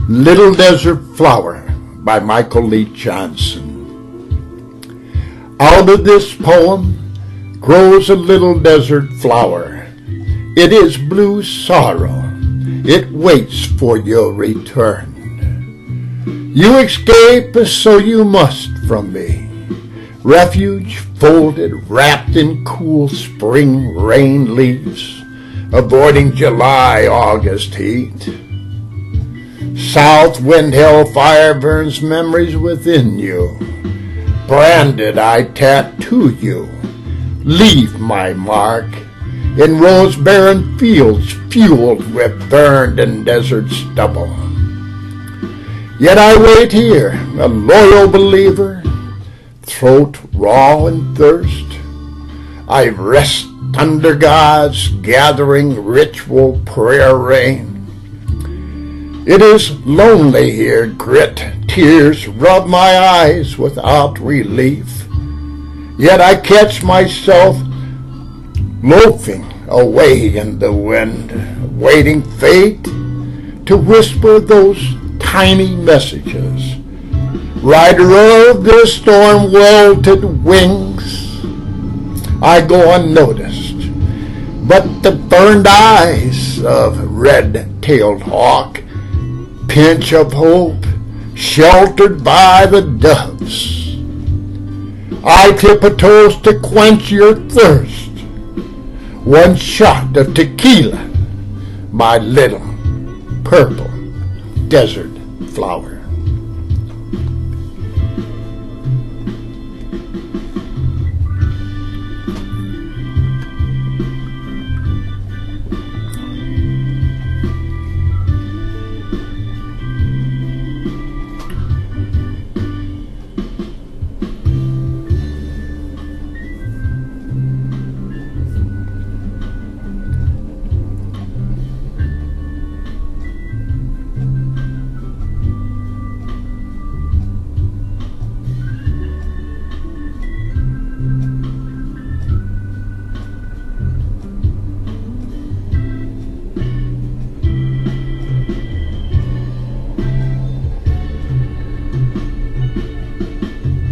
Little Desert Flower by Michael Lee Johnson. Out of this poem grows a little desert flower. It is blue sorrow. It waits for your return. You escape, so you must from me. Refuge folded, wrapped in cool spring rain leaves, avoiding July, August heat. South wind hellfire burns memories within you. Branded I tattoo you. Leave my mark in rose-barren fields fueled with burned and desert stubble. Yet I wait here, a loyal believer, throat raw and thirst. I rest under God's gathering ritual prayer rain. It is lonely here, grit, tears rub my eyes without relief. Yet I catch myself loafing away in the wind, waiting fate to whisper those tiny messages. Rider of the storm-welted wings, I go unnoticed, but the burned eyes of red-tailed hawk, pinch of hope, sheltered by the doves. I tip a toast to quench your thirst. One shot of tequila, my little purple desert flower.